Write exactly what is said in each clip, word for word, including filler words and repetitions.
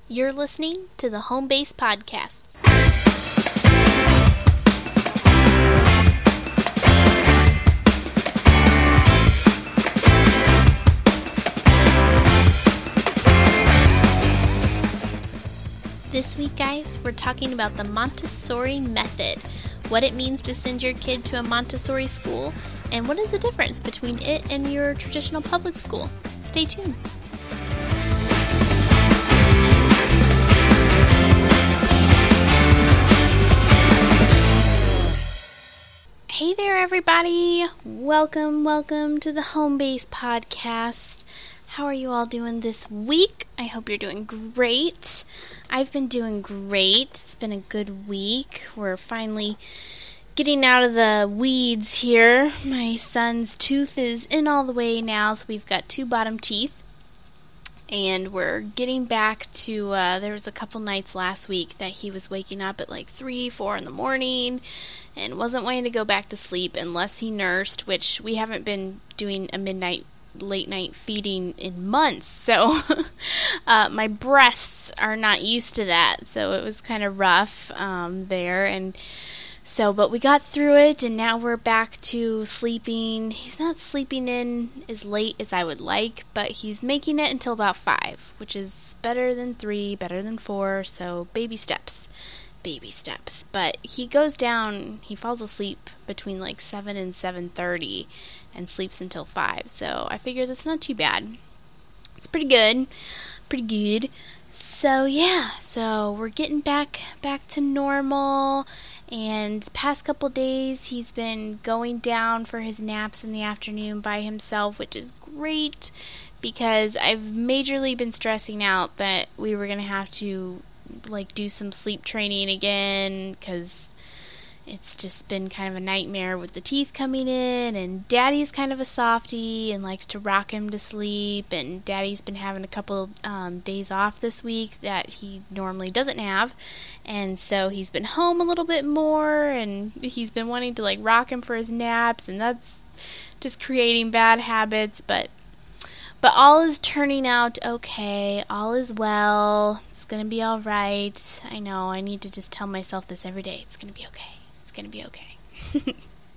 You're listening to the Home Base Podcast. This week, guys, we're talking about the Montessori method, what it means to send your kid to a Montessori school, and what is the difference between it and your traditional public school. Stay tuned. Hey there, everybody. Welcome, welcome to the Home Base Podcast. How are you all doing this week? I hope you're doing great. I've been doing great. It's been a good week. We're finally getting out of the weeds here. My son's tooth is in all the way now, so we've got two bottom teeth. And we're getting back to, uh, there was a couple nights last week that he was waking up at like three, four in the morning and wasn't wanting to go back to sleep unless he nursed, which we haven't been doing a midnight, late night feeding in months. So uh, my breasts are not used to that. So it was kind of rough um, there. And So, but we got through it, and now we're back to sleeping. He's not sleeping in as late as I would like, but he's making it until about five, which is better than three, better than four, so baby steps. Baby steps. But he goes down, he falls asleep between like seven and seven thirty and sleeps until five, so I figure that's not too bad. It's pretty good. Pretty good. So, yeah, so we're getting back back to normal. And past couple days, he's been going down for his naps in the afternoon by himself, which is great because I've majorly been stressing out that we were going to have to, like, do some sleep training again because it's just been kind of a nightmare with the teeth coming in, and Daddy's kind of a softie and likes to rock him to sleep, and Daddy's been having a couple um, days off this week that he normally doesn't have, and so he's been home a little bit more, and he's been wanting to, like, rock him for his naps, and that's just creating bad habits, but but all is turning out okay. All is well. It's going to be all right. I know, I need to just tell myself this every day. It's going to be okay. It's going to be okay.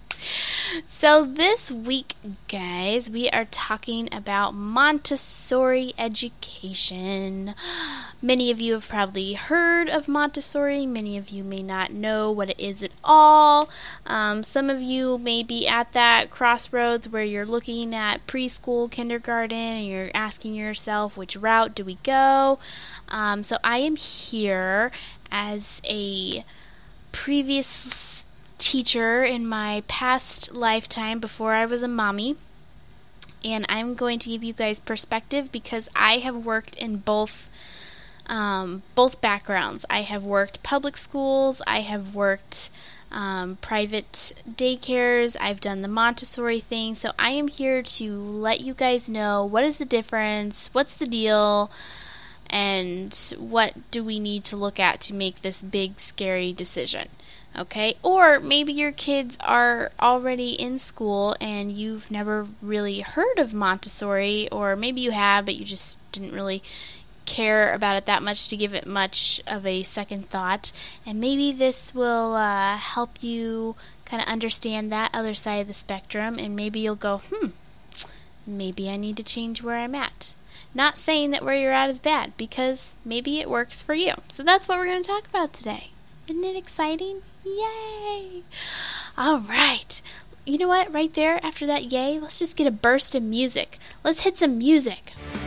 So this week, guys, we are talking about Montessori education. Many of you have probably heard of Montessori. Many of you may not know what it is at all. Um, some of you may be at that crossroads where you're looking at preschool, kindergarten, and you're asking yourself, which route do we go? Um, so I am here as a previous teacher in my past lifetime before I was a mommy, and I'm going to give you guys perspective because I have worked in both um, both backgrounds. I have worked public schools, I have worked um, private daycares, I've done the Montessori thing, so I am here to let you guys know what is the difference, what's the deal, and what do we need to look at to make this big scary decision. Okay, or maybe your kids are already in school and you've never really heard of Montessori, or maybe you have, but you just didn't really care about it that much to give it much of a second thought. And maybe this will uh, help you kind of understand that other side of the spectrum, and maybe you'll go, hmm, maybe I need to change where I'm at. Not saying that where you're at is bad, because maybe it works for you. So that's what we're going to talk about today. Isn't it exciting? Yay! All right. You know what? Right there, after that yay, let's just get a burst of music. Let's hit some music.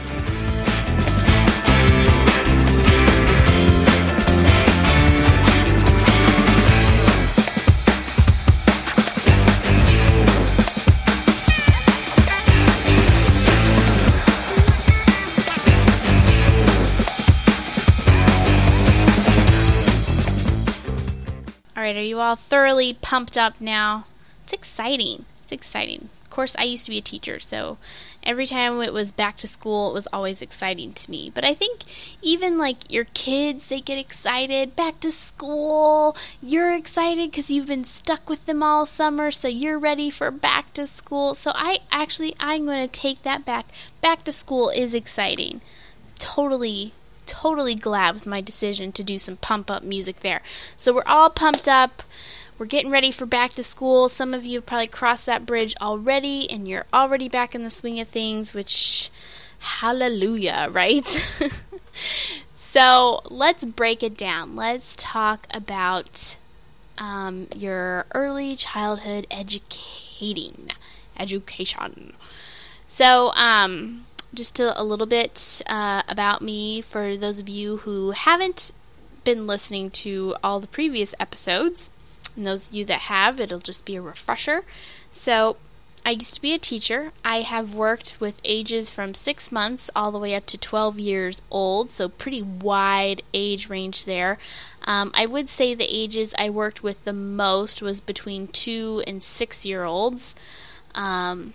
Alright, are you all thoroughly pumped up now? It's exciting. It's exciting. Of course, I used to be a teacher, so every time it was back to school, it was always exciting to me. But I think even like your kids, they get excited. Back to school, you're excited because you've been stuck with them all summer, so you're ready for back to school. So I actually, I'm going to take that back. Back to school is exciting. Totally totally glad with my decision to do some pump up music there. So we're all pumped up. We're getting ready for back to school. Some of you have probably crossed that bridge already, and you're already back in the swing of things, which, hallelujah, right? So let's break it down. Let's talk about um, your early childhood educating, education. So, um, just a, a little bit uh, about me for those of you who haven't been listening to all the previous episodes. And those of you that have, it'll just be a refresher. So, I used to be a teacher. I have worked with ages from six months all the way up to twelve years old, so pretty wide age range there. Um, I would say the ages I worked with the most was between two and six year olds. Um,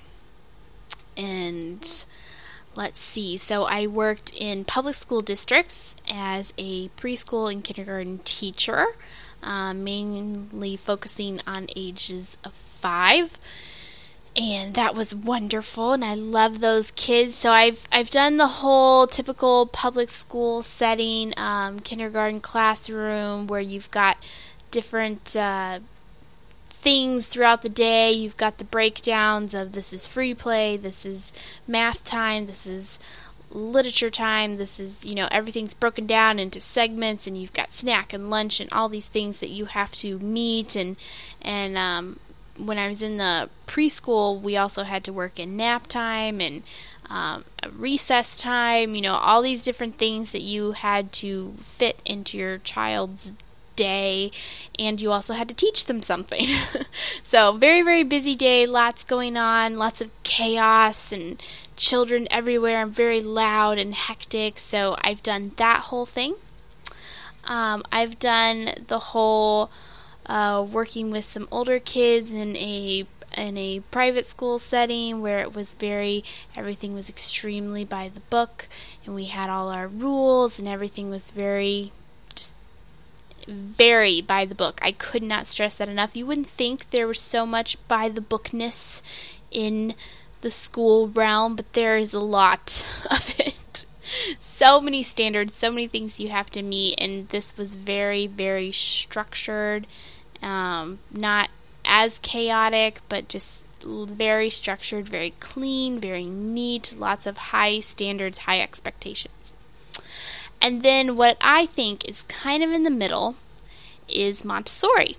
and let's see, so I worked in public school districts as a preschool and kindergarten teacher, uh, mainly focusing on ages of five. And that was wonderful, and I love those kids. So I've I've done the whole typical public school setting, um, kindergarten classroom, where you've got different uh, things throughout the day. You've got the breakdowns of this is free play, this is math time, this is literature time, this is, you know, everything's broken down into segments, and you've got snack and lunch and all these things that you have to meet, and and um when I was in the preschool, we also had to work in nap time and um, recess time, you know, all these different things that you had to fit into your child's day, and you also had to teach them something. So, very, very busy day, lots going on, lots of chaos and children everywhere, and very loud and hectic. So, I've done that whole thing. Um, I've done the whole Uh, working with some older kids in a in a private school setting where it was very, everything was extremely by the book, and we had all our rules, and everything was very, just very by the book. I could not stress that enough. You wouldn't think there was so much by the bookness in the school realm, but there is a lot of it. So many standards, so many things you have to meet, and this was very, very structured. Um, not as chaotic, but just very structured, very clean, very neat, lots of high standards, high expectations. And then what I think is kind of in the middle is Montessori,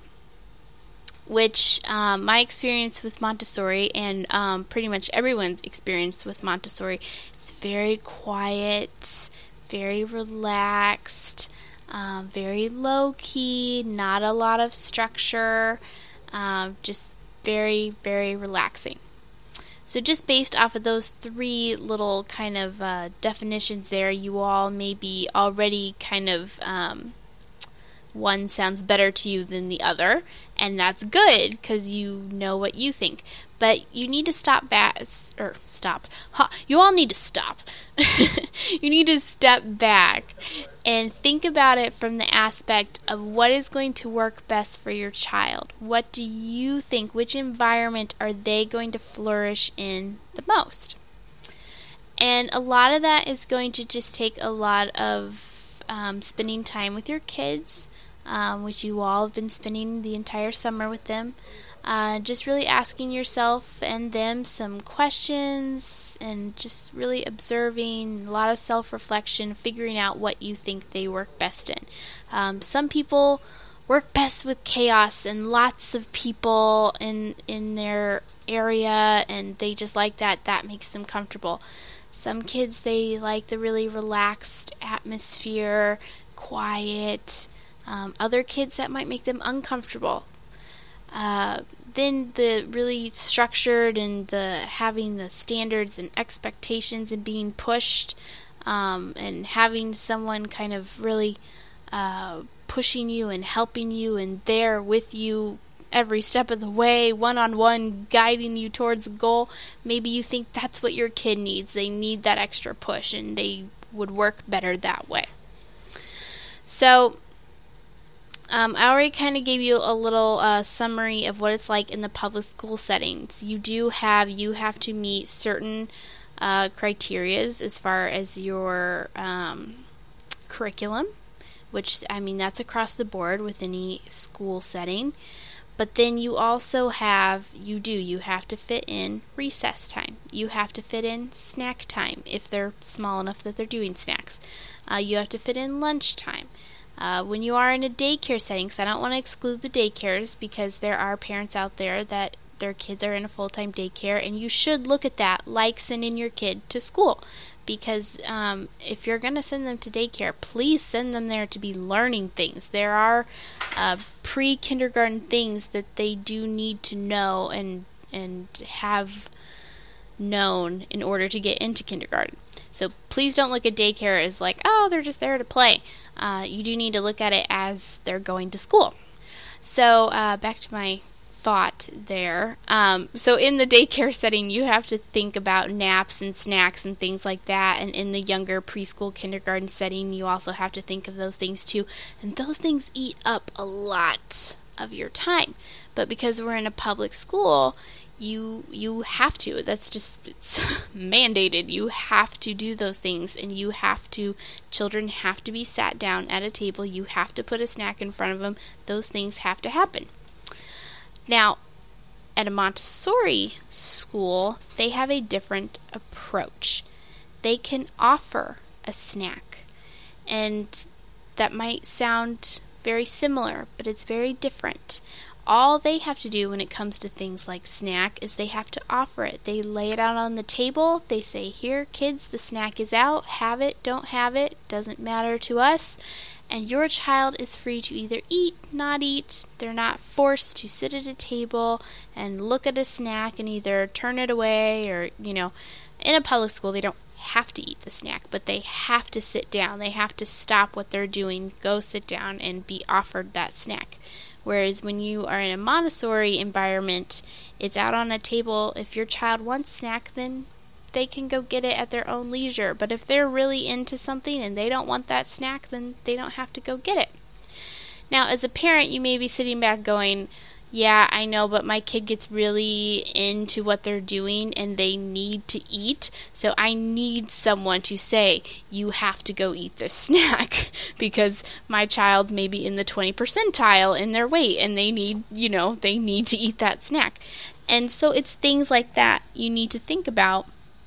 which um, my experience with Montessori, and um, pretty much everyone's experience with Montessori, is very quiet, very relaxed, Um, very low-key, not a lot of structure, um, just very, very relaxing. So just based off of those three little kind of uh, definitions there, you all may be already kind of, um, one sounds better to you than the other, and that's good, because you know what you think. But you need to stop back, or stop, huh, you all need to stop. You need to step back and think about it from the aspect of what is going to work best for your child. What do you think? Which environment are they going to flourish in the most? And a lot of that is going to just take a lot of um, spending time with your kids, um, which you all have been spending the entire summer with them. Uh, just really asking yourself and them some questions, and just really observing, a lot of self-reflection, figuring out what you think they work best in. Um, some people work best with chaos and lots of people in in their area, and they just like that. That makes them comfortable. Some kids, they like the really relaxed atmosphere, quiet. Um, other kids, that might make them uncomfortable. Uh, then the really structured and the having the standards and expectations and being pushed, um, and having someone kind of really uh, pushing you and helping you and there with you every step of the way, one-on-one, guiding you towards a goal. Maybe you think that's what your kid needs. They need that extra push, and they would work better that way. So Um, I already kind of gave you a little uh, summary of what it's like in the public school settings. You do have, you have to meet certain uh, criterias as far as your um, curriculum, which, I mean, that's across the board with any school setting. But then you also have, you do, you have to fit in recess time. You have to fit in snack time if they're small enough that they're doing snacks. Uh, you have to fit in lunch time. Uh, when you are in a daycare setting, because I don't want to exclude the daycares, because there are parents out there that their kids are in a full-time daycare, and you should look at that like sending your kid to school. Because um, if you're going to send them to daycare, please send them there to be learning things. There are uh, pre-kindergarten things that they do need to know and and have known in order to get into kindergarten. So please don't look at daycare as like, oh, they're just there to play. Uh, you do need to look at it as they're going to school. So uh, back to my thought there. Um, so in the daycare setting, you have to think about naps and snacks and things like that. And in the younger preschool kindergarten setting, you also have to think of those things too. And those things eat up a lot of your time. But because we're in a public school, you you have to. That's just, it's mandated. You have to do those things, and you have to, children have to be sat down at a table. You have to put a snack in front of them. Those things have to happen. Now, at a Montessori school, they have a different approach. They can offer a snack, and that might sound very similar, but it's very different. All they have to do when it comes to things like snack is they have to offer it. They lay it out on the table. They say, here, kids, the snack is out. Have it, don't have it, doesn't matter to us. And your child is free to either eat, not eat. They're not forced to sit at a table and look at a snack and either turn it away or, you know, in a public school they don't have to eat the snack, but they have to sit down. They have to stop what they're doing, go sit down, and be offered that snack. Whereas when you are in a Montessori environment, it's out on a table. If your child wants snack, then they can go get it at their own leisure. But if they're really into something and they don't want that snack, then they don't have to go get it. Now, as a parent, you may be sitting back going, yeah, I know, but my kid gets really into what they're doing and they need to eat, so I need someone to say, you have to go eat this snack because my child's maybe in the twenty percentile in their weight and they need, you know, they need to eat that snack. And so it's things like that you need to think about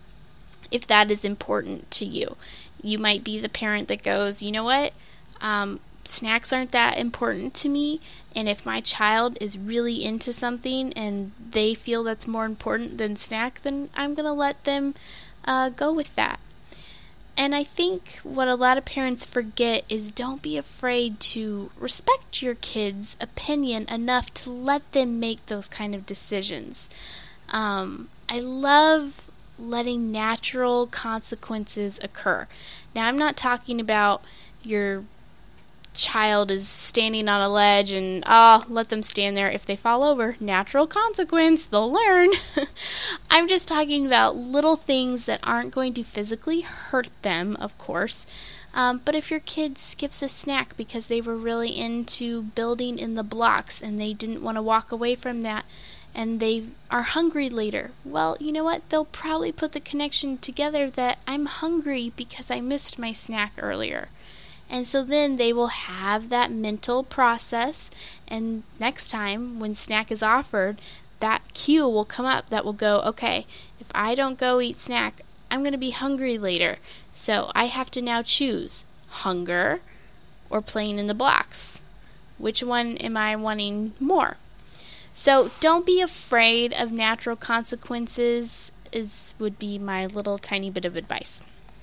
if that is important to you. You might be the parent that goes, you know what, um, snacks aren't that important to me, and if my child is really into something and they feel that's more important than snack, then I'm going to let them uh, go with that. And I think what a lot of parents forget is don't be afraid to respect your kid's opinion enough to let them make those kind of decisions. Um, I love letting natural consequences occur. Now, I'm not talking about your child is standing on a ledge and ah, oh, let them stand there. If they fall over, natural consequence, they'll learn. I'm just talking about little things that aren't going to physically hurt them, of course. Um, but if your kid skips a snack because they were really into building in the blocks and they didn't want to walk away from that, and they are hungry later, well, you know what? They'll probably put the connection together that I'm hungry because I missed my snack earlier. And so then they will have that mental process, and next time when snack is offered, that cue will come up that will go, okay, if I don't go eat snack, I'm going to be hungry later. So I have to now choose hunger or playing in the blocks. Which one am I wanting more? So don't be afraid of natural consequences is would be my little tiny bit of advice.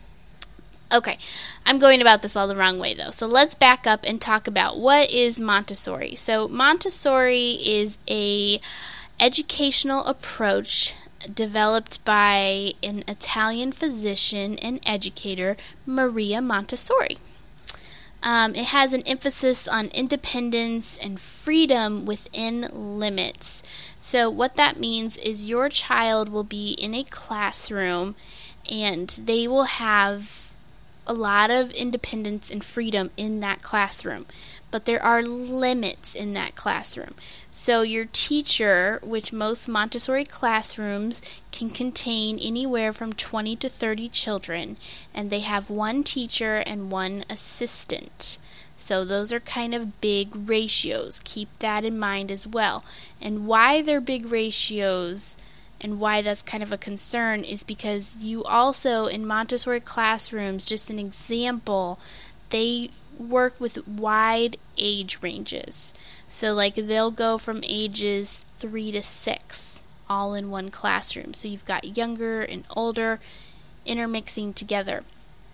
Okay, I'm going about this all the wrong way though. So let's back up and talk about what is Montessori. So Montessori is a educational approach developed by an Italian physician and educator, Maria Montessori. Um, it has an emphasis on independence and freedom within limits. So what that means is your child will be in a classroom and they will have a lot of independence and freedom in that classroom, but there are limits in that classroom. So your teacher, which most Montessori classrooms can contain anywhere from twenty to thirty children, and they have one teacher and one assistant. So those are kind of big ratios. Keep that in mind as well. And why they're big ratios and why that's kind of a concern is because you also, in Montessori classrooms, just an example, they work with wide age ranges. So like they'll go from ages three to six all in one classroom. So you've got younger and older intermixing together.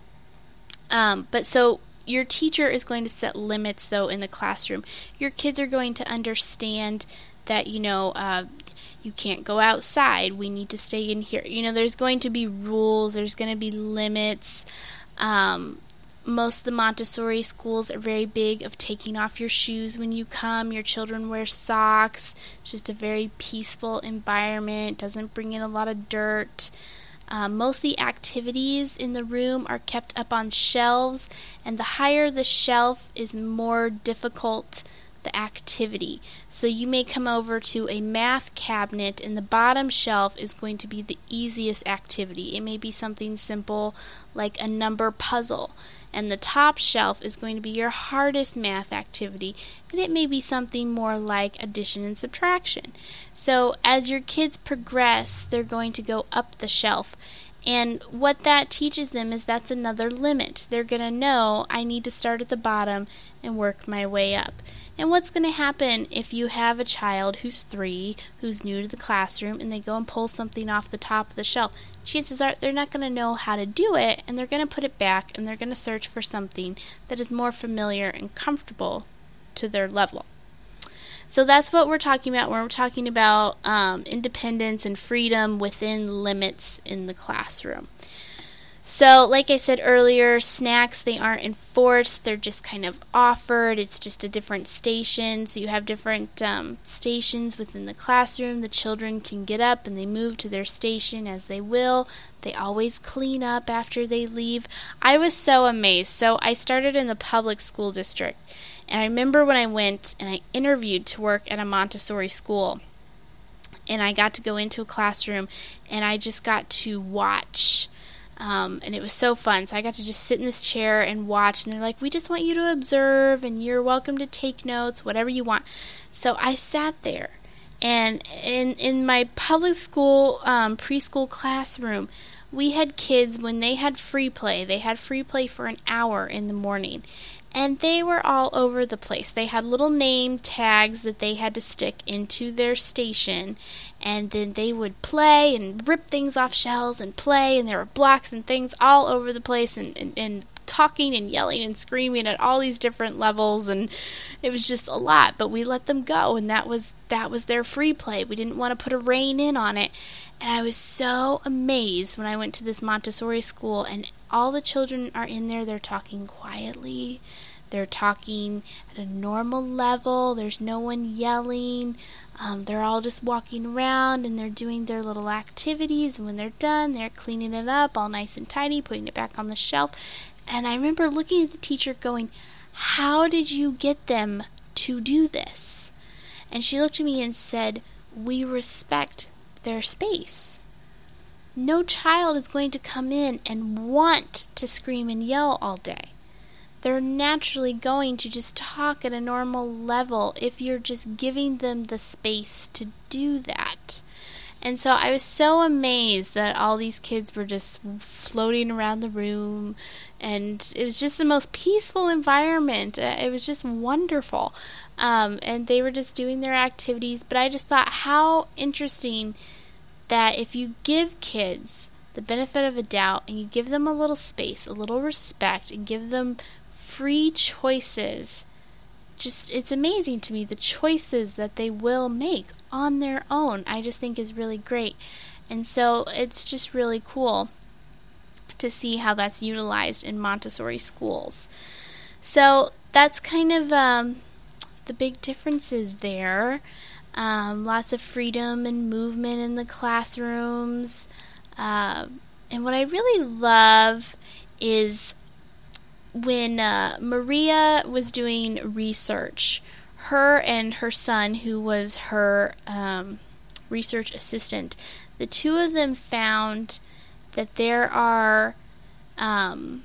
Um, but so your teacher is going to set limits though in the classroom. Your kids are going to understand that, you know, uh, you can't go outside. We need to stay in here. You know, there's going to be rules. There's going to be limits. Um, most of the Montessori schools are very big of taking off your shoes when you come. Your children wear socks. It's just a very peaceful environment. Doesn't bring in a lot of dirt. Um, most of the activities in the room are kept up on shelves, and the higher the shelf is more difficult the activity. So you may come over to a math cabinet and the bottom shelf is going to be the easiest activity. It may be something simple like a number puzzle, and the top shelf is going to be your hardest math activity, and it may be something more like addition and subtraction. So as your kids progress, they're going to go up the shelf. And what that teaches them is that's another limit. They're going to know I need to start at the bottom and work my way up. And what's going to happen if you have a child who's three, who's new to the classroom, and they go and pull something off the top of the shelf? Chances are they're not going to know how to do it, and they're going to put it back, and they're going to search for something that is more familiar and comfortable to their level. So that's what we're talking about when we're talking about um, independence and freedom within limits in the classroom. So, like I said earlier, snacks, they aren't enforced. They're just kind of offered. It's just a different station. So you have different um, stations within the classroom. The children can get up and they move to their station as they will. They always clean up after they leave. I was so amazed. So I started in the public school district. And I remember when I went and I interviewed to work at a Montessori school. And I got to go into a classroom and I just got to watch. Um, and it was so fun. So I got to just sit in this chair and watch. And they're like, we just want you to observe and you're welcome to take notes, whatever you want. So I sat there. And in, in my public school um, preschool classroom, we had kids, when they had free play, they had free play for an hour in the morning. And they were all over the place. They had little name tags that they had to stick into their station. And then they would play and rip things off shelves and play. And there were blocks and things all over the place. And, and, and talking and yelling and screaming at all these different levels. And it was just a lot. But we let them go. And that was, that was their free play. We didn't want to put a rein in on it. And I was so amazed when I went to this Montessori school, and all the children are in there. They're talking quietly. They're talking at a normal level. There's no one yelling. Um, they're all just walking around, and they're doing their little activities. And when they're done, they're cleaning it up all nice and tidy, putting it back on the shelf. And I remember looking at the teacher going, how did you get them to do this? And she looked at me and said, we respect their space. No child is going to come in and want to scream and yell all day. They're naturally going to just talk at a normal level if you're just giving them the space to do that. And so I was so amazed that all these kids were just floating around the room, and it was just the most peaceful environment. It was just wonderful. Um, and they were just doing their activities, but I just thought how interesting that if you give kids the benefit of a doubt and you give them a little space, a little respect, and give them free choices, just it's amazing to me the choices that they will make on their own. I just think is really great. And so it's just really cool to see how that's utilized in Montessori schools. So that's kind of um, the big differences there. Um, lots of freedom and movement in the classrooms. Uh, and what I really love is when uh, Maria was doing research, her and her son, who was her um, research assistant, the two of them found that there are um,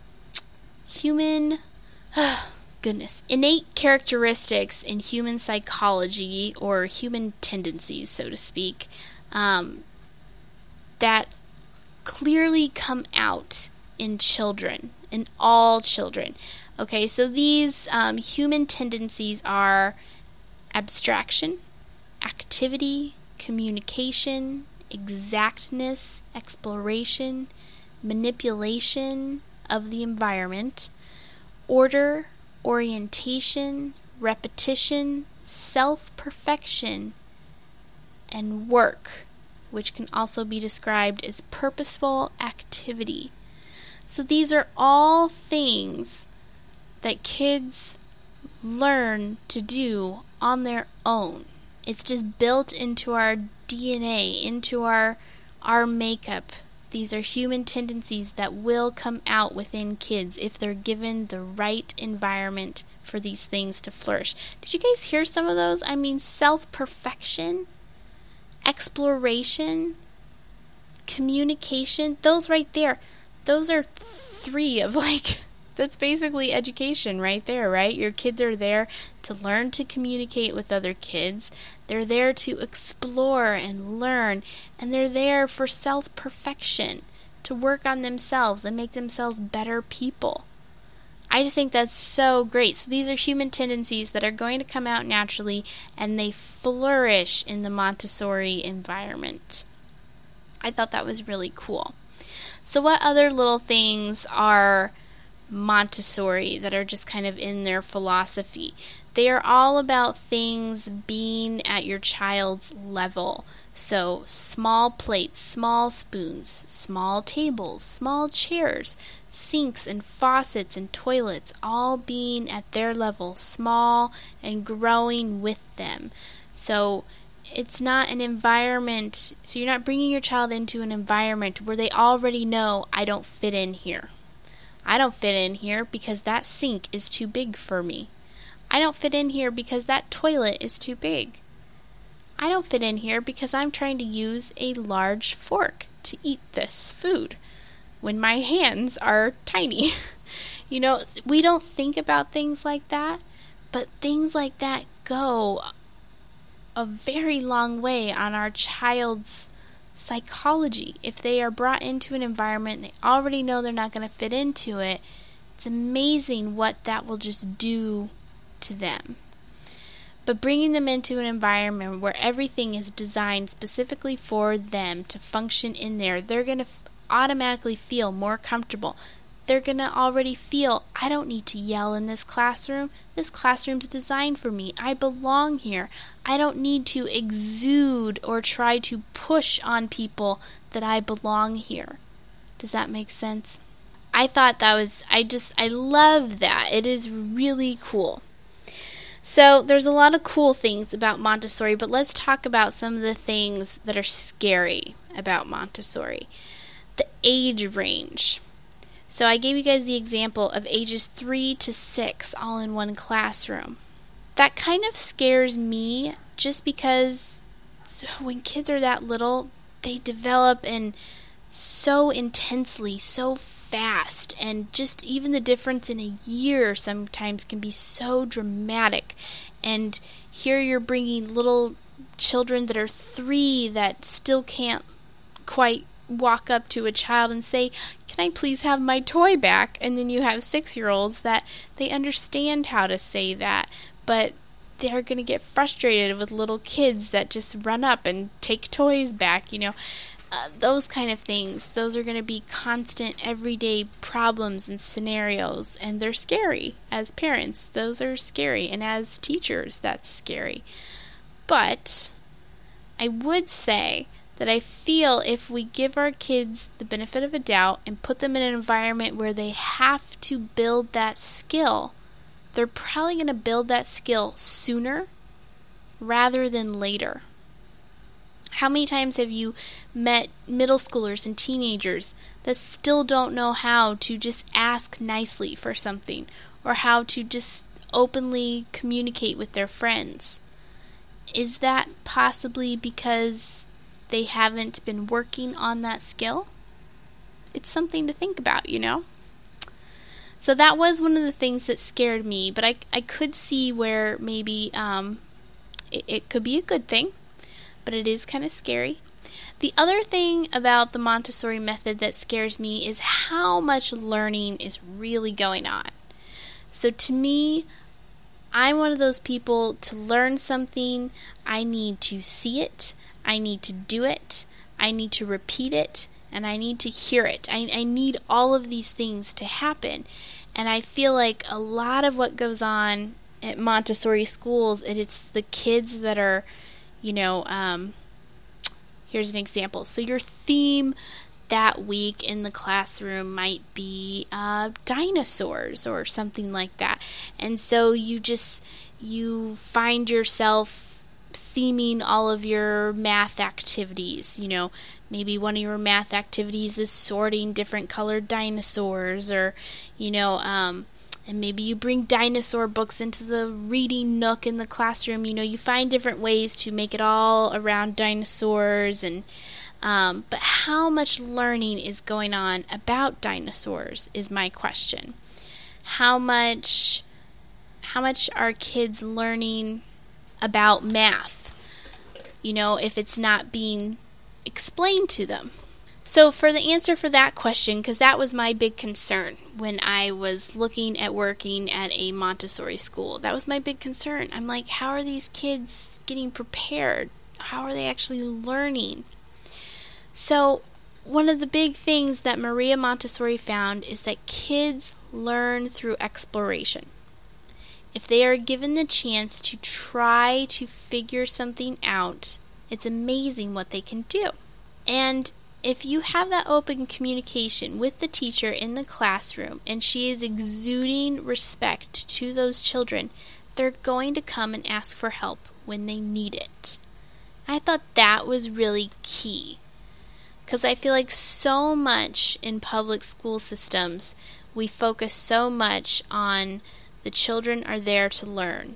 human, oh, goodness, innate characteristics in human psychology, or human tendencies, so to speak, um, that clearly come out in children, in all children. Okay, so these um, human tendencies are abstraction, activity, communication, exactness, exploration, manipulation of the environment, order, orientation, repetition, self-perfection, and work, which can also be described as purposeful activity. So these are all things that kids learn to do on their own. It's just built into our D N A, into our our makeup. These are human tendencies that will come out within kids if they're given the right environment for these things to flourish. Did you guys hear some of those? I mean, self-perfection, exploration, communication, those right there. Those are three of like, that's basically education right there, right? Your kids are there to learn to communicate with other kids. They're there to explore and learn. And they're there for self-perfection, to work on themselves and make themselves better people. I just think that's so great. So these are human tendencies that are going to come out naturally, and they flourish in the Montessori environment. I thought that was really cool. So what other little things are Montessori that are just kind of in their philosophy? They are all about things being at your child's level. So small plates, small spoons, small tables, small chairs, sinks and faucets and toilets, all being at their level, small and growing with them. So it's not an environment, so you're not bringing your child into an environment where they already know, I don't fit in here. I don't fit in here because that sink is too big for me. I don't fit in here because that toilet is too big. I don't fit in here because I'm trying to use a large fork to eat this food when my hands are tiny. You know, we don't think about things like that, but things like that go a very long way on our child's psychology. If they are brought into an environment, they already know they're not going to fit into it, it's amazing what that will just do to them. But bringing them into an environment where everything is designed specifically for them to function in there, they're going to f- automatically feel more comfortable. They're going to already feel, I don't need to yell in this classroom. This classroom's designed for me. I belong here. I don't need to exude or try to push on people that I belong here. Does that make sense? I thought that was, I just, I love that. It is really cool. So there's a lot of cool things about Montessori, but let's talk about some of the things that are scary about Montessori. The age range. So I gave you guys the example of ages three to six all in one classroom. That kind of scares me just because when kids are that little, they develop and so intensely, so fast, and just even the difference in a year sometimes can be so dramatic. And here you're bringing little children that are three that still can't quite walk up to a child and say, can I please have my toy back? And then you have six-year-olds that they understand how to say that, but they're going to get frustrated with little kids that just run up and take toys back, you know. Uh, those kind of things, those are going to be constant everyday problems and scenarios, and they're scary. As parents, those are scary, and as teachers, that's scary. But I would say that I feel if we give our kids the benefit of a doubt and put them in an environment where they have to build that skill, they're probably going to build that skill sooner rather than later. How many times have you met middle schoolers and teenagers that still don't know how to just ask nicely for something, or how to just openly communicate with their friends? Is that possibly because they haven't been working on that skill? It's something to think about, you know? So that was one of the things that scared me, but I, I could see where maybe um, it, it could be a good thing, but it is kind of scary. The other thing about the Montessori method that scares me is how much learning is really going on. So to me, I'm one of those people, to learn something, I need to see it, I need to do it, I need to repeat it, and I need to hear it. I, I need all of these things to happen. And I feel like a lot of what goes on at Montessori schools, it, it's the kids that are, you know, um, here's an example. So your theme that week in the classroom might be uh, dinosaurs or something like that. And so you just, you find yourself theming all of your math activities. You know, maybe one of your math activities is sorting different colored dinosaurs, or, you know, um, and maybe you bring dinosaur books into the reading nook in the classroom. You know, you find different ways to make it all around dinosaurs. And um, but how much learning is going on about dinosaurs is my question. How much, how much are kids learning about math? You know, if it's not being explained to them. So for the answer for that question, because that was my big concern when I was looking at working at a Montessori school. That was my big concern. I'm like, how are these kids getting prepared? How are they actually learning? So one of the big things that Maria Montessori found is that kids learn through exploration. If they are given the chance to try to figure something out, it's amazing what they can do. And if you have that open communication with the teacher in the classroom and she is exuding respect to those children, they're going to come and ask for help when they need it. I thought that was really key, because I feel like so much in public school systems, we focus so much on the children are there to learn,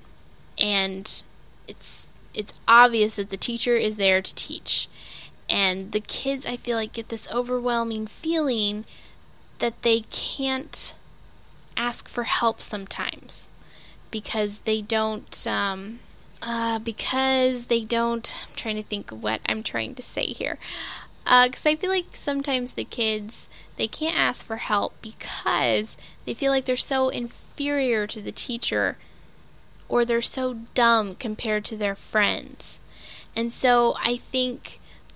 and it's it's obvious that the teacher is there to teach. And the kids, I feel like, get this overwhelming feeling that they can't ask for help sometimes because they don't, um, uh, because they don't, I'm trying to think of what I'm trying to say here. Because uh, I feel like sometimes the kids, they can't ask for help because they feel like they're so inferior to the teacher, or they're so dumb compared to their friends. And so I think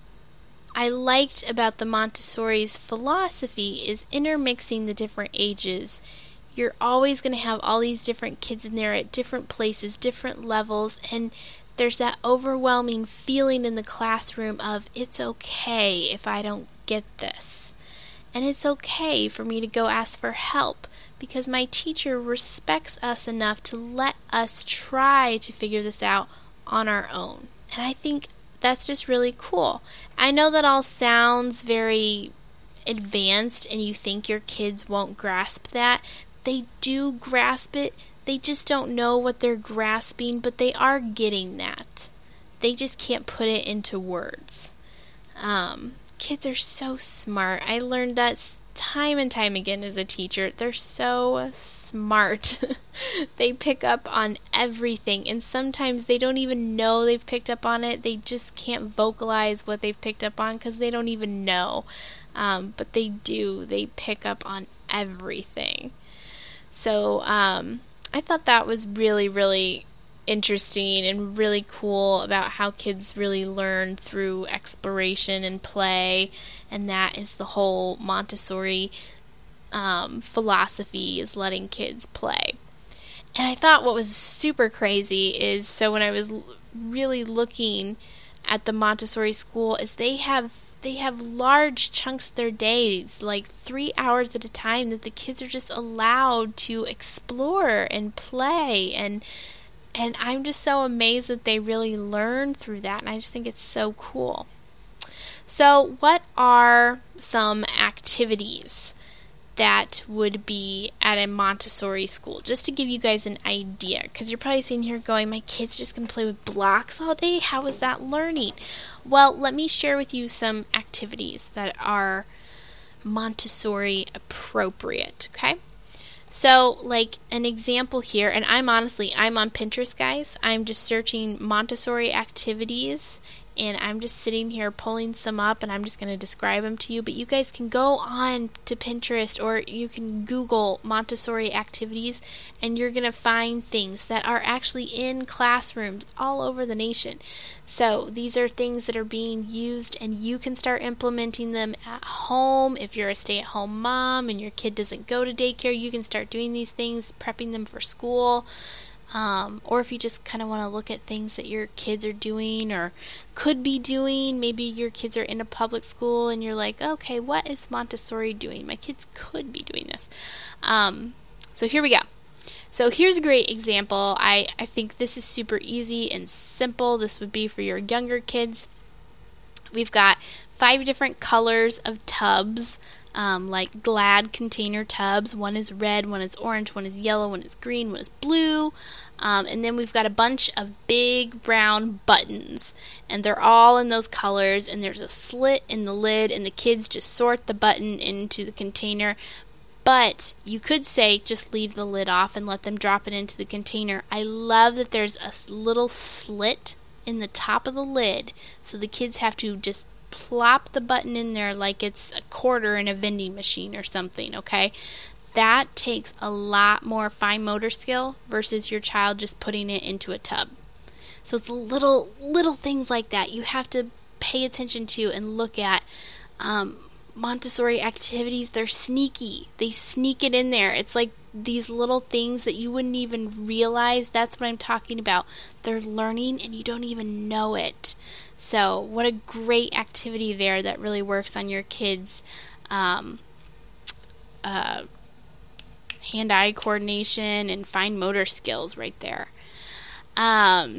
I liked about the Montessori's philosophy is intermixing the different ages. You're always going to have all these different kids in there at different places, different levels, and there's that overwhelming feeling in the classroom of, it's okay if I don't get this. And it's okay for me to go ask for help, because my teacher respects us enough to let us try to figure this out on our own. And I think that's just really cool. I know that all sounds very advanced and you think your kids won't grasp that. They do grasp it. They just don't know what they're grasping, but they are getting that. They just can't put it into words. Um, kids are so smart. I learned that time and time again as a teacher. They're so smart. They pick up on everything, and sometimes they don't even know they've picked up on it. They just can't vocalize what they've picked up on because they don't even know. Um, but they do. They pick up on everything. So um, I thought that was really, really interesting and really cool about how kids really learn through exploration and play, and that is the whole Montessori um, philosophy, is letting kids play. And I thought what was super crazy is, so when I was l- really looking at the Montessori school, is they have they have large chunks of their days, like three hours at a time, that the kids are just allowed to explore and play, and And I'm just so amazed that they really learn through that, and I just think it's so cool. So what are some activities that would be at a Montessori school, just to give you guys an idea, because you're probably sitting here going, my kid's just going to play with blocks all day? How is that learning? Well, let me share with you some activities that are Montessori appropriate, okay? So, like an example here, and I'm honestly, I'm on Pinterest, guys. I'm just searching Montessori activities, and I'm just sitting here pulling some up, and I'm just going to describe them to you. But you guys can go on to Pinterest, or you can Google Montessori activities, and you're going to find things that are actually in classrooms all over the nation. So these are things that are being used, and you can start implementing them at home. If you're a stay-at-home mom and your kid doesn't go to daycare, you can start doing these things, prepping them for school. Um, or if you just kind of want to look at things that your kids are doing or could be doing. Maybe your kids are in a public school and you're like, okay, what is Montessori doing? My kids could be doing this. Um, so here we go. So here's a great example. I, I think this is super easy and simple. This would be for your younger kids. We've got five different colors of tubs. Um, like Glad container tubs. One is red, one is orange, one is yellow, one is green, one is blue. Um, and then we've got a bunch of big brown buttons. And they're all in those colors. And there's a slit in the lid. And the kids just sort the button into the container. But you could say just leave the lid off and let them drop it into the container. I love that there's a little slit in the top of the lid. So the kids have to just plop the button in there like it's a quarter in a vending machine or something, okay? That takes a lot more fine motor skill versus your child just putting it into a tub. So it's little little things like that you have to pay attention to and look at. Um, Montessori activities, they're sneaky. They sneak it in there. It's like these little things that you wouldn't even realize. That's what I'm talking about. They're learning and you don't even know it. So what a great activity there that really works on your kids' um, uh, hand-eye coordination and fine motor skills right there. Um,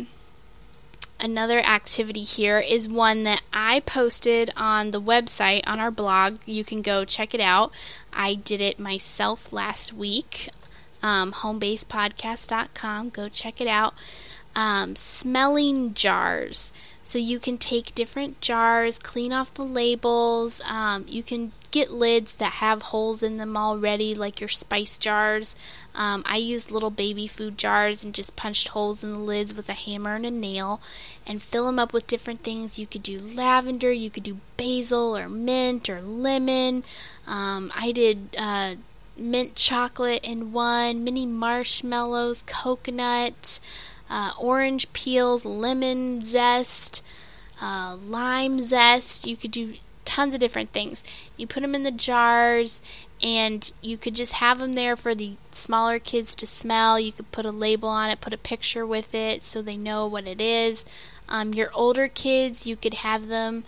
another activity here is one that I posted on the website, on our blog. You can go check it out. I did it myself last week. Um, home base podcast dot com. Go check it out. Um, smelling jars. So you can take different jars, clean off the labels. Um, you can get lids that have holes in them already, like your spice jars. Um, I used little baby food jars and just punched holes in the lids with a hammer and a nail and fill them up with different things. You could do lavender, you could do basil or mint or lemon. Um, I did uh, mint chocolate in one, mini marshmallows, coconut, Uh, orange peels, lemon zest, uh, lime zest. You could do tons of different things. You put them in the jars, and you could just have them there for the smaller kids to smell. You could put a label on it, put a picture with it so they know what it is. Um, your older kids, you could have them,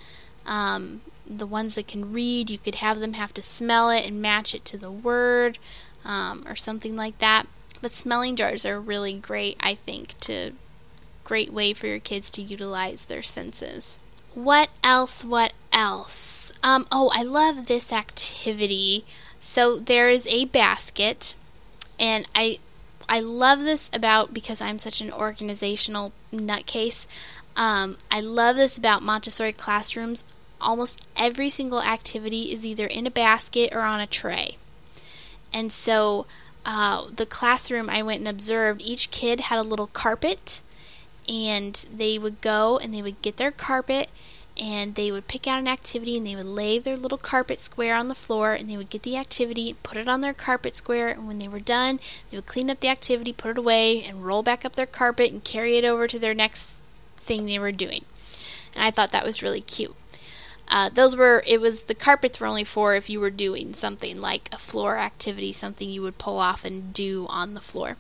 um, the ones that can read, you could have them have to smell it and match it to the word, um, or something like that. But smelling jars are really great, I think, to great way for your kids to utilize their senses. What else? What else? Um, oh, I love this activity. So there is a basket, and I I love this about because I'm such an organizational nutcase. Um, I love this about Montessori classrooms. Almost every single activity is either in a basket or on a tray, and so. Uh, the classroom I went and observed, each kid had a little carpet, and they would go and they would get their carpet and they would pick out an activity and they would lay their little carpet square on the floor and they would get the activity, put it on their carpet square, and when they were done, they would clean up the activity, put it away, and roll back up their carpet and carry it over to their next thing they were doing. And I thought that was really cute. Uh, those were, it was, the carpets were only for if you were doing something like a floor activity, something you would pull off and do on the floor.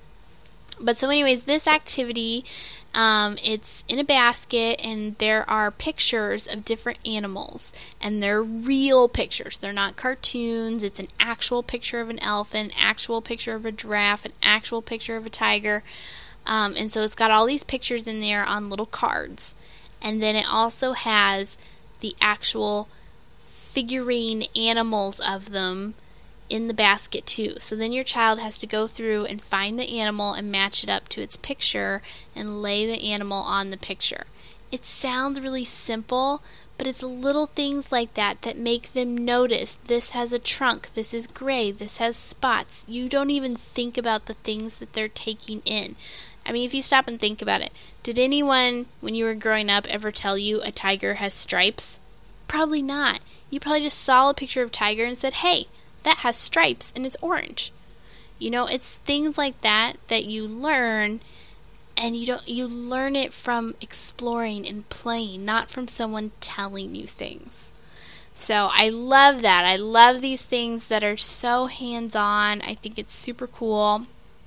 But so anyways, this activity, um, it's in a basket and there are pictures of different animals. And they're real pictures. They're not cartoons. It's an actual picture of an elephant, an actual picture of a giraffe, an actual picture of a tiger. Um, and so it's got all these pictures in there on little cards. And then it also has the actual figurine animals of them in the basket too. So then your child has to go through and find the animal and match it up to its picture and lay the animal on the picture. It sounds really simple, but it's little things like that that make them notice this has a trunk, this is gray, this has spots. You don't even think about the things that they're taking in. I mean, if you stop and think about it, did anyone, when you were growing up, ever tell you a tiger has stripes? Probably not. You probably just saw a picture of a tiger and said, hey, that has stripes and it's orange. You know, it's things like that that you learn, and you don't you learn it from exploring and playing, not from someone telling you things. So I love that. I love these things that are so hands-on. I think it's super cool.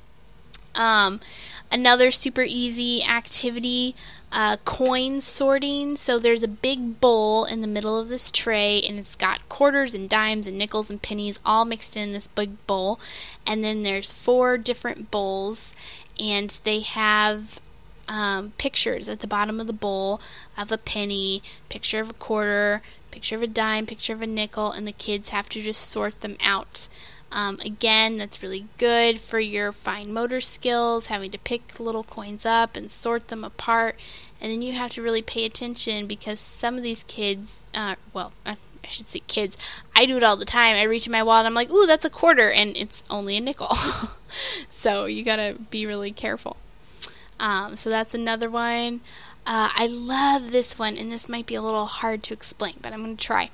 Um, another super easy activity, uh, coin sorting. So there's a big bowl in the middle of this tray, and it's got quarters and dimes and nickels and pennies all mixed in this big bowl. And then there's four different bowls, and they have um, pictures at the bottom of the bowl of a penny, picture of a quarter, picture of a dime, picture of a nickel, and the kids have to just sort them out. Um, again, that's really good for your fine motor skills, having to pick little coins up and sort them apart. And then you have to really pay attention, because some of these kids, uh, well, I should say kids, I do it all the time. I reach in my wallet and I'm like, ooh, that's a quarter, and it's only a nickel. So you gotta be really careful. Um, so that's another one. Uh, I love this one, and this might be a little hard to explain, but I'm going to try.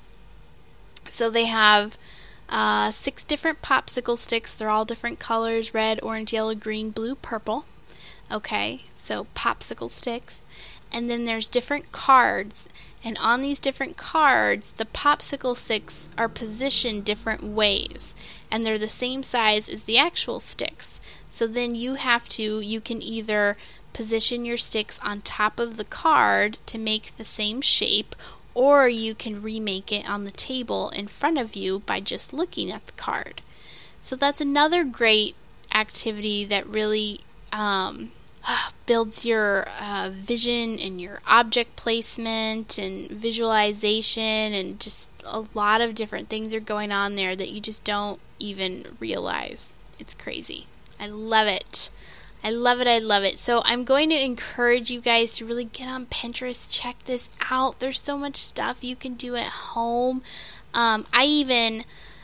So they have Uh, six different popsicle sticks. They're all different colors: red, orange, yellow, green, blue, purple. Okay, so popsicle sticks. And then there's different cards. And on these different cards, the popsicle sticks are positioned different ways. And they're the same size as the actual sticks. So then you have to, you can either position your sticks on top of the card to make the same shape, or you can remake it on the table in front of you by just looking at the card. So that's another great activity that really um, builds your uh, vision and your object placement and visualization, and just a lot of different things are going on there that you just don't even realize. It's crazy. I love it. I love it, I love it. So I'm going to encourage you guys to really get on Pinterest, check this out. There's so much stuff you can do at home. Um, I even,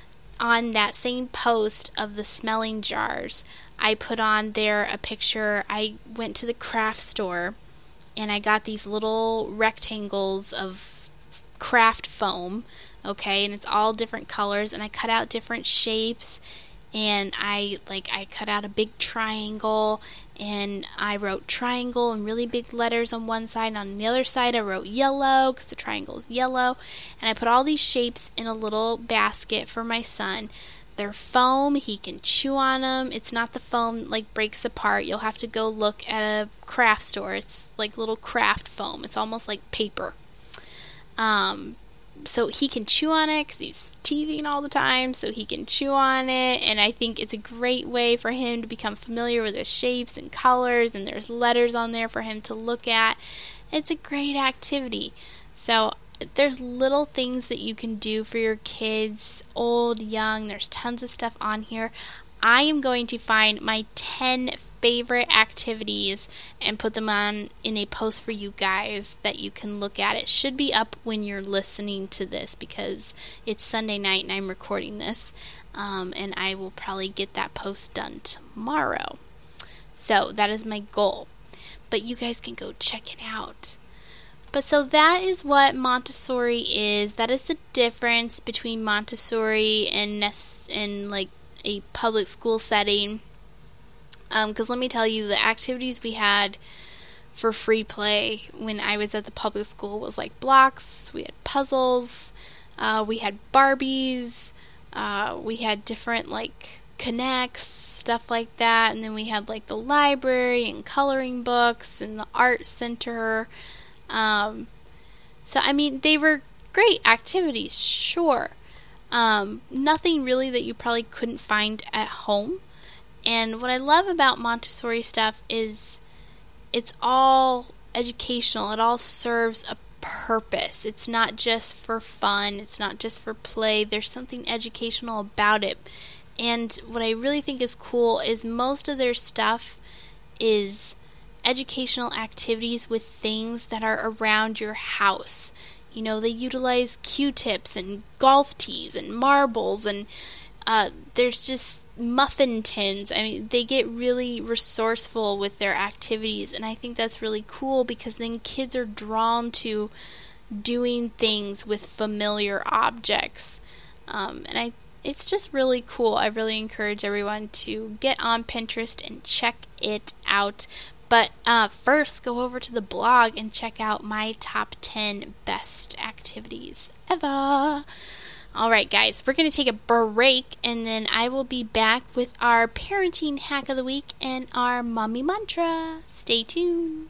on that same post of the smelling jars, I put on there a picture. I went to the craft store and I got these little rectangles of craft foam, okay, and it's all different colors, and I cut out different shapes. And I like I cut out a big triangle, and I wrote triangle in really big letters on one side, and on the other side I wrote yellow because the triangle is yellow. And I put all these shapes in a little basket for my son. They're foam. He can chew on them. It's not the foam that like breaks apart. You'll have to go look at a craft store. It's like little craft foam. It's almost like paper. Um... So he can chew on it because he's teething all the time, so he can chew on it, and I think it's a great way for him to become familiar with the shapes and colors, and there's letters on there for him to look at. It's a great activity. So there's little things that you can do for your kids, old, young. There's tons of stuff on here. I am going to find my ten favorite activities and put them on in a post for you guys that you can look at. It should be up when you're listening to this, because it's Sunday night and I'm recording this, um, and I will probably get that post done tomorrow. So that is my goal, but you guys can go check it out. But so that is what Montessori is. That is the difference between Montessori and nest and like a public school setting. Because um, let me tell you, the activities we had for free play when I was at the public school was like blocks, we had puzzles, uh, we had Barbies, uh, we had different like connects, stuff like that, and then we had like the library and coloring books and the art center. Um, so, I mean, they were great activities, sure. Um, nothing really that you probably couldn't find at home. And what I love about Montessori stuff is it's all educational. It all serves a purpose. It's not just for fun. It's not just for play. There's something educational about it. And what I really think is cool is most of their stuff is educational activities with things that are around your house. You know, they utilize Q-tips and golf tees and marbles, and uh, there's just muffin tins. I mean, they get really resourceful with their activities, and I think that's really cool because then kids are drawn to doing things with familiar objects. Um, and I it's just really cool. I really encourage everyone to get on Pinterest and check it out. But uh, first, go over to the blog and check out my top ten best activities ever. Alright guys, we're going to take a break, and then I will be back with our parenting hack of the week and our mommy mantra. Stay tuned.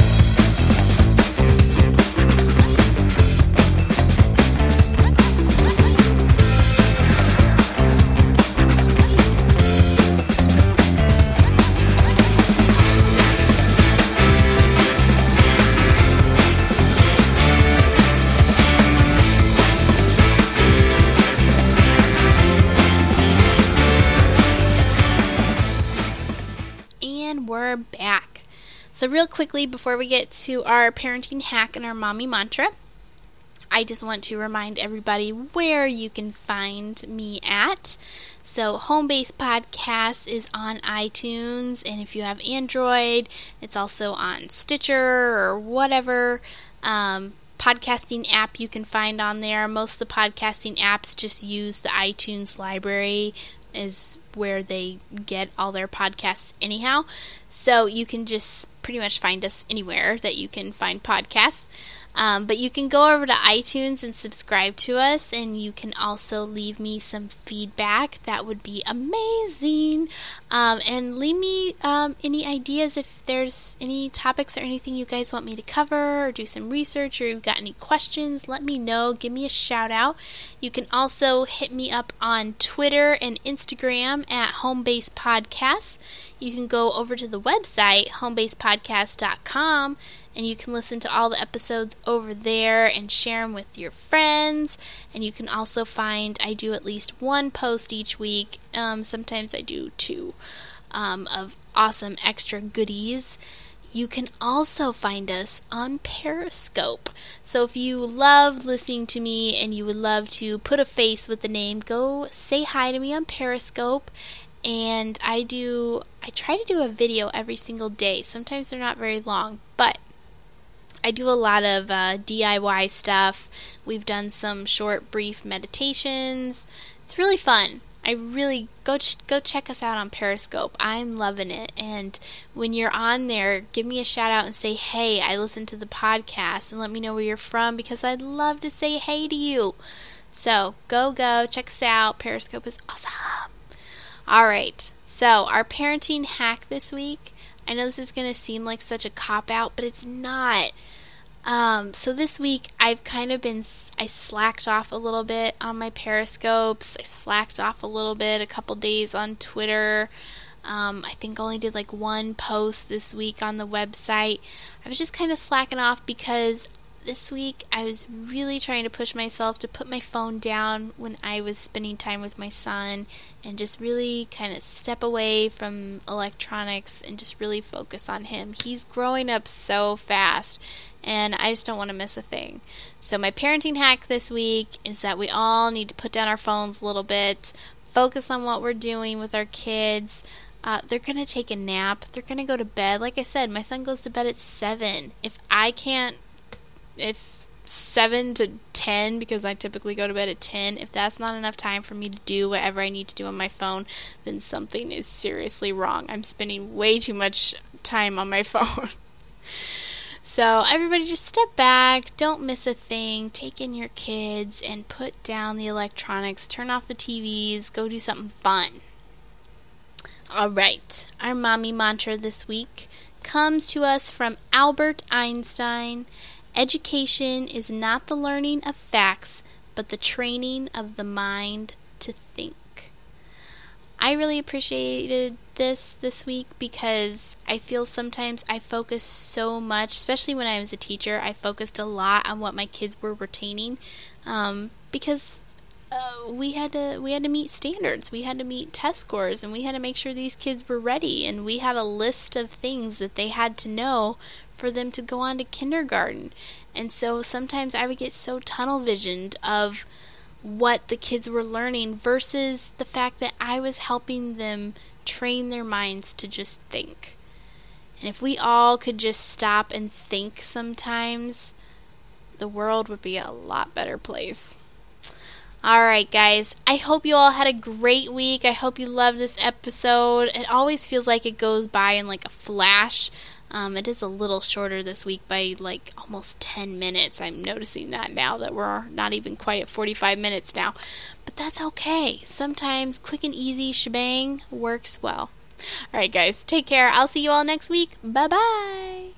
We're back. So real quickly, before we get to our parenting hack and our mommy mantra, I just want to remind everybody where you can find me at. So Homebase Podcast is on iTunes, and if you have Android, it's also on Stitcher or whatever um, podcasting app you can find on there. Most of the podcasting apps just use the iTunes library is where they get all their podcasts anyhow. So you can just pretty much find us anywhere that you can find podcasts. Um, but you can go over to iTunes and subscribe to us, and you can also leave me some feedback. That would be amazing. Um, and leave me um, any ideas if there's any topics or anything you guys want me to cover, or do some research, or you've got any questions. Let me know. Give me a shout out. You can also hit me up on Twitter and Instagram at Homebase Podcast. You can go over to the website, homebase podcast dot com, and you can listen to all the episodes over there and share them with your friends. And you can also find, I do at least one post each week. Um, sometimes I do two um, of awesome extra goodies. You can also find us on Periscope. So if you love listening to me and you would love to put a face with the name, go say hi to me on Periscope. And I do, I try to do a video every single day. Sometimes they're not very long, but I do a lot of uh, D I Y stuff. We've done some short, brief meditations. It's really fun. I really, go ch- go check us out on Periscope. I'm loving it. And when you're on there, give me a shout out and say, hey, I listened to the podcast, and let me know where you're from, because I'd love to say hey to you. So go, go, check us out. Periscope is awesome. Alright, so our parenting hack this week, I know this is going to seem like such a cop-out, but it's not. Um, so this week, I've kind of been, I slacked off a little bit on my Periscopes. I slacked off a little bit a couple days on Twitter. Um, I think I only did like one post this week on the website. I was just kind of slacking off because this week I was really trying to push myself to put my phone down when I was spending time with my son, and just really kind of step away from electronics and just really focus on him. He's growing up so fast, and I just don't want to miss a thing. So my parenting hack this week is that we all need to put down our phones a little bit, focus on what we're doing with our kids. Uh, they're going to take a nap. They're going to go to bed. Like I said, my son goes to bed at seven. If I can't If seven to ten, because I typically go to bed at ten, if that's not enough time for me to do whatever I need to do on my phone, then something is seriously wrong. I'm spending way too much time on my phone. So everybody just step back, don't miss a thing, take in your kids, and put down the electronics, turn off the T Vs, go do something fun. Alright, our mommy mantra this week comes to us from Albert Einstein. Education is not the learning of facts, but the training of the mind to think. I really appreciated this this week because I feel sometimes I focus so much, especially when I was a teacher, I focused a lot on what my kids were retaining um, because uh, we had to we had to meet standards, we had to meet test scores, and we had to make sure these kids were ready, and we had a list of things that they had to know for them to go on to kindergarten. And so sometimes I would get so tunnel visioned of what the kids were learning versus the fact that I was helping them train their minds to just think. And if we all could just stop and think sometimes, the world would be a lot better place. Alright guys, I hope you all had a great week. I hope you loved this episode. It always feels like it goes by in like a flash. Um, it is a little shorter this week by like almost ten minutes. I'm noticing that now that we're not even quite at forty-five minutes now. But that's okay. Sometimes quick and easy shebang works well. Alright guys, take care. I'll see you all next week. Bye bye.